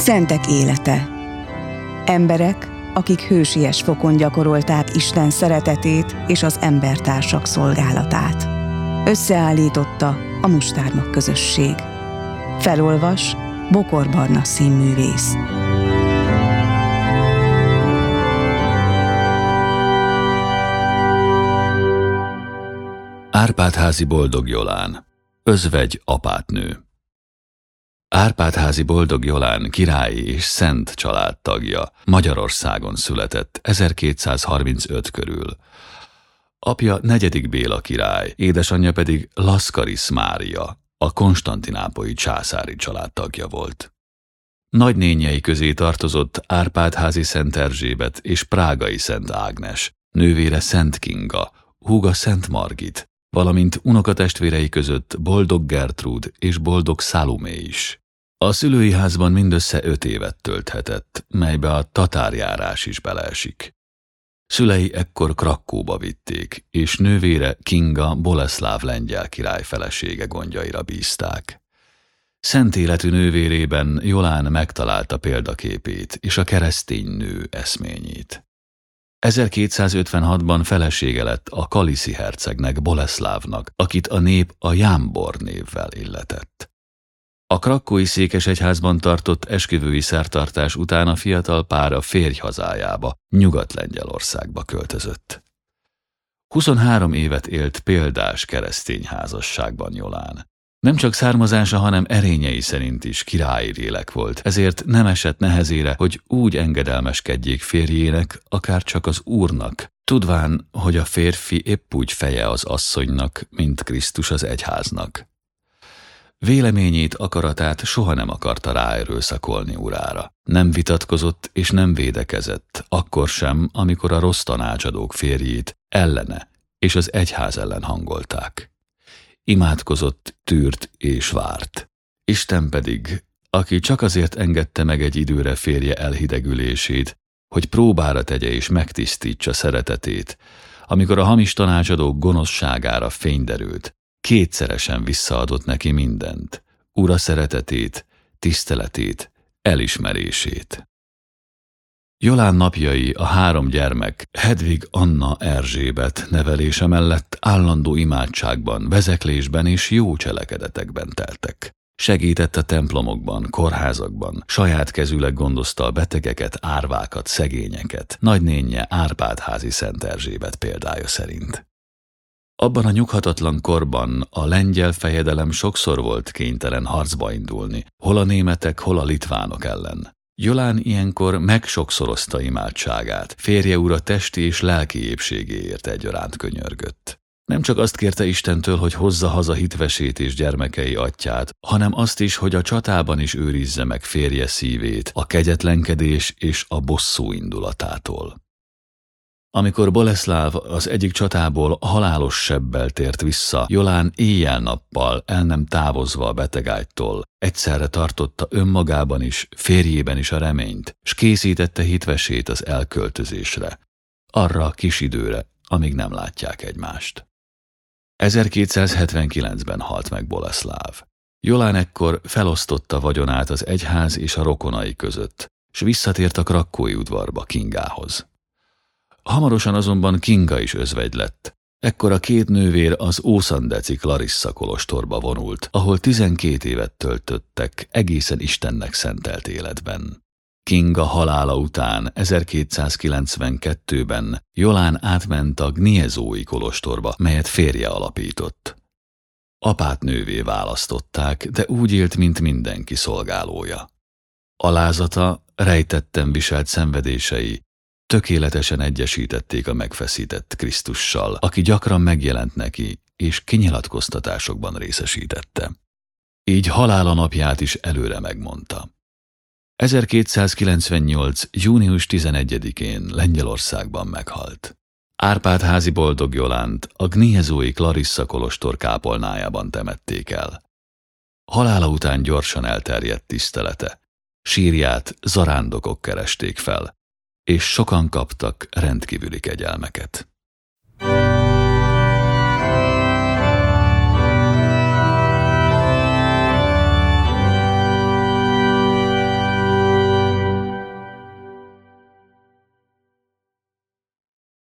Szentek élete. Emberek, akik hősies fokon gyakorolták Isten szeretetét és az embertársak szolgálatát. Összeállította a Mustármag közösség. Felolvas Bokor Barna színművész. Árpád-házi Boldog Jolán, özvegy apátnő. Árpád-házi Boldog Jolán királyi és szent családtagja, Magyarországon született 1235 körül. Apja negyedik Béla király, édesanyja pedig Laszkarisz Mária, a konstantinápolyi császári családtagja volt. Nagynénjei közé tartozott Árpád-házi Szent Erzsébet és prágai Szent Ágnes, nővére Szent Kinga, húga Szent Margit, valamint unokatestvérei között Boldog Gertrúd és Boldog Szalumé is. A szülői házban mindössze 5 évet tölthetett, melybe a tatárjárás is beleesik. Szülei ekkor Krakkóba vitték, és nővére Kinga Boleszláv lengyel király felesége gondjaira bízták. Szent életű nővérében Jolán megtalálta példaképét és a keresztény nő eszményét. 1256-ban felesége lett a kaliszi hercegnek, Boleszlávnak, akit a nép a Jámbor névvel illetett. A krakkói székesegyházban tartott esküvői szertartás után a fiatal pár a férj hazájába, Nyugat-Lengyelországba költözött. 23 évet élt példás keresztény házasságban Jolán. Nem csak származása, hanem erényei szerint is királyi lélek volt, ezért nem esett nehezére, hogy úgy engedelmeskedjék férjének, akár csak az úrnak, tudván, hogy a férfi épp úgy feje az asszonynak, mint Krisztus az egyháznak. Véleményét, akaratát soha nem akarta ráerőszakolni urára. Nem vitatkozott és nem védekezett, akkor sem, amikor a rossz tanácsadók férjét ellene és az egyház ellen hangolták. Imádkozott, tűrt és várt. Isten pedig, aki csak azért engedte meg egy időre férje elhidegülését, hogy próbára tegye és megtisztítsa szeretetét, amikor a hamis tanácsadók gonoszságára fény derült, kétszeresen visszaadott neki mindent, ura szeretetét, tiszteletét, elismerését. Jolán napjai a 3 gyermek, Hedvig, Anna, Erzsébet nevelése mellett állandó imádságban, vezeklésben és jó cselekedetekben teltek. Segített a templomokban, kórházakban, saját kezűleg gondozta a betegeket, árvákat, szegényeket, nagynénje Árpád-házi Szent Erzsébet példája szerint. Abban a nyughatatlan korban a lengyel fejedelem sokszor volt kénytelen harcba indulni, hol a németek, hol a litvánok ellen. Jolán ilyenkor megsokszorozta imádságát, férje ura testi és lelki épségéért egyaránt könyörgött. Nem csak azt kérte Istentől, hogy hozza haza hitvesét és gyermekei atyját, hanem azt is, hogy a csatában is őrizze meg férje szívét a kegyetlenkedés és a bosszú indulatától. Amikor Boleszláv az egyik csatából halálos sebbel tért vissza, Jolán éjjel-nappal el nem távozva a betegágytól, egyszerre tartotta önmagában is, férjében is a reményt, s készítette hitvesét az elköltözésre, arra a kis időre, amíg nem látják egymást. 1279-ben halt meg Boleszláv. Jolán ekkor felosztotta vagyonát az egyház és a rokonai között, s visszatért a krakkói udvarba Kingához. Hamarosan azonban Kinga is özvegy lett. Ekkor a 2 nővér az ószandeci Clarissa kolostorba vonult, ahol 12 évet töltöttek egészen Istennek szentelt életben. Kinga halála után 1292-ben Jolán átment a Gniezói kolostorba, melyet férje alapított. Apátnővé választották, de úgy élt, mint mindenki szolgálója. Alázata, rejtetten viselt szenvedései tökéletesen egyesítették a megfeszített Krisztussal, aki gyakran megjelent neki, és kinyilatkoztatásokban részesítette. Így halála napját is előre megmondta. 1298. június 11-én Lengyelországban meghalt. Árpád-házi Boldog Jolánt a Gniezói Clarissa kolostor kápolnájában temették el. Halála után gyorsan elterjedt tisztelete, sírját zarándokok keresték fel, és sokan kaptak rendkívüli kegyelmeket.